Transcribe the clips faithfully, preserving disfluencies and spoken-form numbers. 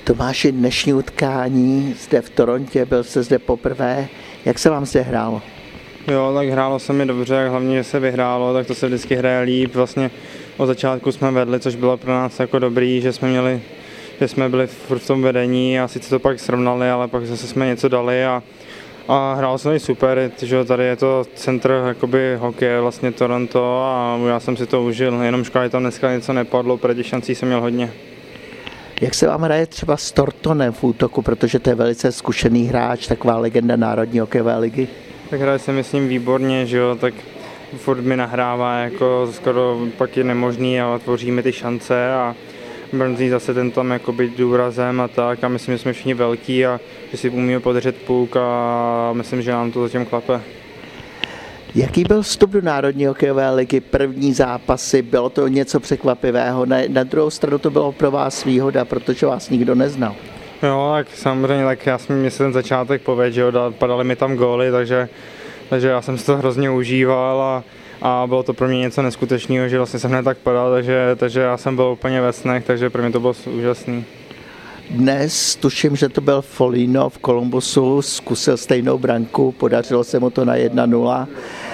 Tomáši, dnešní utkání zde v Torontě, byl jste zde poprvé, jak se vám zde hrálo? Jo, tak hrálo se mi dobře, hlavně, že se vyhrálo, tak to se vždycky hraje líp. Vlastně od začátku jsme vedli, což bylo pro nás jako dobrý, že jsme měli, že jsme byli furt v tom vedení a sice to pak srovnali, ale pak zase jsme něco dali a, a hrálo se mi super, že tady je to centr jakoby hokeje, vlastně Toronto a já jsem si to užil, jenom škoda, že tam dneska něco nepadlo, protože šancí jsem měl hodně. Jak se vám hraje třeba s Tortonem v útoku, protože to je velice zkušený hráč, taková legenda Národní hokejové ligy? Tak hraje se mi s ním výborně, že jo, tak furt mi nahrává, jako skoro pak je nemožný a tvoří mi ty šance a Brnzí zase ten tam jako být důrazem a tak a myslím, že jsme všichni velký a že si umíme podržet puk a myslím, že nám to zatím klape. Jaký byl vstup do Národní hokejové ligy, první zápasy, bylo to něco překvapivého, na, na druhou stranu to bylo pro vás výhoda, protože vás nikdo neznal. Jo, tak samozřejmě, tak já jsem si ten začátek povedl, že jo, padaly mi tam góly, takže, takže já jsem si to hrozně užíval a, a bylo to pro mě něco neskutečného, že vlastně jsem hned tak padal, takže, takže já jsem byl úplně ve snech, takže pro mě to bylo úžasný. Dnes tuším, že to byl Foligno v Columbusu, zkusil stejnou branku, podařilo se mu to na jedna nula.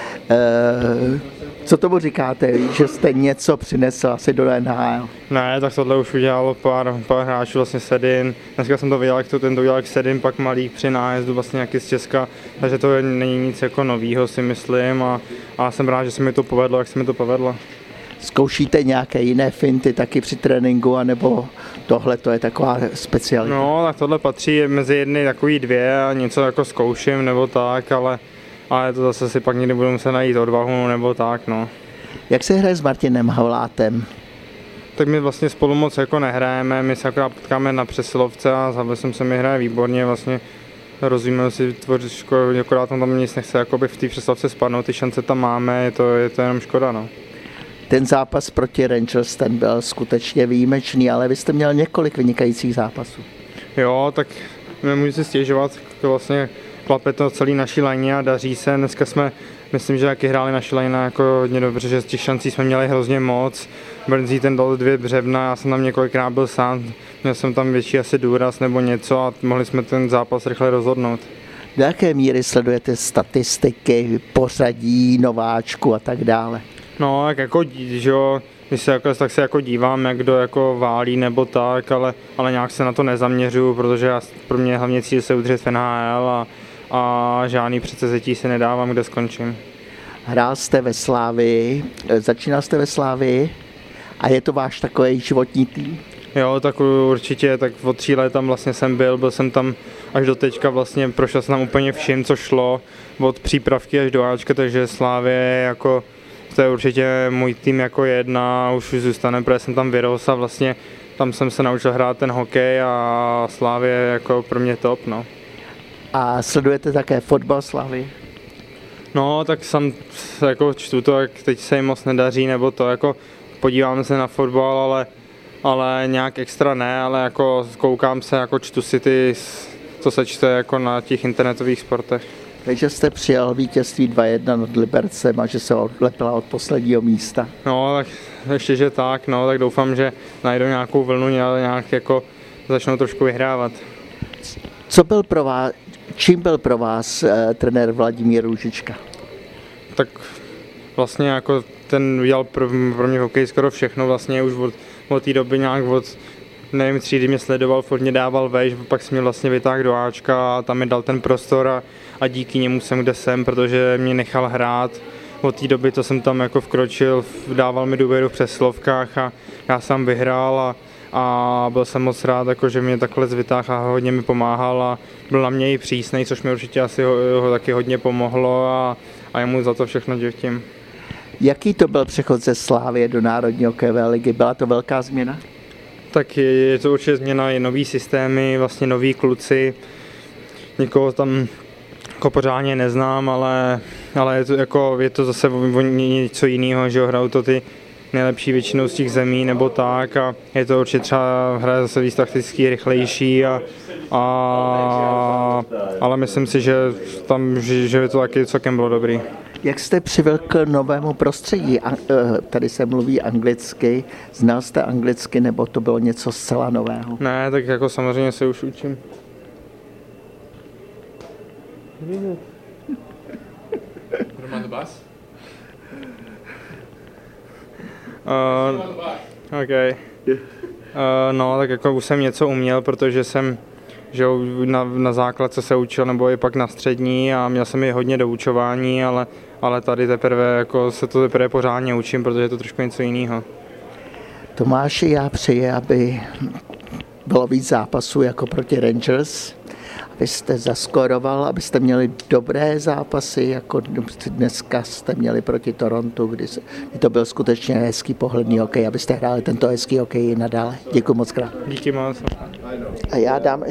E, co tomu říkáte, že jste něco přinesl asi do N H L? Ne, tak tohle už udělalo pár, pár hráčů, vlastně Sedin. Dneska jsem to viděl, jak to ten to udělal Sedin, pak Malík při nájezdu vlastně nějaký z Česka, takže to není nic jako novýho, si myslím a, a jsem rád, že se mi to povedlo, jak se mi to povedlo. Zkoušíte nějaké jiné finty taky při tréninku, anebo tohle to je taková specialita? No, tak tohle patří mezi jedny takový dvě a něco jako zkouším nebo tak, ale, ale to zase si pak někdy budu muset najít odvahu nebo tak, no. Jak se hraje s Martinem Havlátem? Tak my vlastně spolu moc jako nehrajeme, my se akorát potkáme na přesilovce a s Havlesem se mi hraje výborně, vlastně rozumíme si tvořičko, akorát tam, tam nic nechce jakoby v té přesilovce spadnout, ty šance tam máme, je to, je to jenom škoda, no. Ten zápas proti Rangers, ten byl skutečně výjimečný, ale vy jste měl několik vynikajících zápasů. Jo, tak nemůžu si stěžovat, vlastně klape to celý naší lajně a daří se. Dneska jsme, myslím, že taky hráli naši lajna jako hodně dobře, že z těch šancí jsme měli hrozně moc. Brnzí ten dal dvě břevna, já jsem tam několikrát byl sám, měl jsem tam větší asi důraz nebo něco a mohli jsme ten zápas rychle rozhodnout. Do jaké míry sledujete statistiky, pořadí, nováčku a tak dále? No, jak jako, že jo, když se jako, tak se jako dívám, jak kdo jako válí nebo tak, ale, ale nějak se na to nezaměřuju, protože já, pro mě hlavně cíl se udržet v N H L a, a žádný předsevzetí si nedávám, kde skončím. Hrál jste ve Slávii, začínal jste ve Slávii a je to váš takový životní tým? Jo, tak určitě, tak od tří let tam vlastně jsem byl, byl jsem tam až do teďka, vlastně prošel jsem tam úplně vším, co šlo, od přípravky až do Ačka, takže Slávie je jako to je určitě můj tým jako jedna, už zůstane, protože jsem tam vyrostl a vlastně tam jsem se naučil hrát ten hokej a Slávie je jako pro mě top, no. A sledujete také fotbal Slávy? No, tak jsem jako čtu to, jak teď se jim moc nedaří, nebo to jako podívám se na fotbal, ale, ale nějak extra ne, ale jako koukám se, jako čtu si ty, co se čte jako na těch internetových sportech. Takže jste přijal vítězství dva jedna nad Libercem a že se odlepila od posledního místa. No, tak ještě, že tak, no, tak doufám, že najdou nějakou vlnu, nějak jako začnou trošku vyhrávat. Co byl pro vás, čím byl pro vás eh, trenér Vladimír Růžička? Tak vlastně jako ten udělal pro, pro mě hokej skoro všechno, vlastně už od, od té doby nějak od, nevím, třídy mě sledoval, furt mě dával vejš, pak jsem mě vlastně vytáhl do Ačka a tam mi dal ten prostor a, a díky němu jsem, kde jsem, protože mě nechal hrát. Od té doby, co jsem tam jako vkročil, dával mi důvěru v přesilovkách a já jsem vyhrál a, a byl jsem moc rád, jako, že mě takhle zvytáhl a hodně mi pomáhal a byl na mě i přísnej, což mi určitě asi ho, ho taky hodně pomohlo a, a jemu za to všechno děkím. Jaký to byl přechod ze Slávie do Národní hokejové ligy? Byla to velká změna? Tak je, je to určitě změna, je nový systémy, vlastně noví kluci, někoho tam jako pořádně neznám, ale, ale je, to, jako, je to zase něco jiného, že hrajou to ty nejlepší většinou z těch zemí nebo tak a je to určitě třeba hraje zase víc taktický, rychlejší a, a ale myslím si, že tam, že, že to taky celkem bylo dobrý. Jak jste přivykl k novému prostředí? Tady se mluví anglicky. Znal jste anglicky, nebo to bylo něco zcela nového? Ne, tak jako samozřejmě se už učím. On the bus? Uh, OK. Uh, no, tak jako už jsem něco uměl, protože jsem že na, na základce se učil, nebo i pak na střední a měl jsem i hodně doučování, ale, ale tady teprve jako se to teprve pořádně učím, protože je to trošku něco jiného. Tomáši, já přeji, aby bylo víc zápasů jako proti Rangers, abyste zaskoroval, abyste měli dobré zápasy, jako dneska jste měli proti Torontu, kdy, se, kdy to byl skutečně hezký pohledný hokej, abyste hráli tento hezký hokej i nadále. Děkuji moc krát. Díky moc. A já dám ještě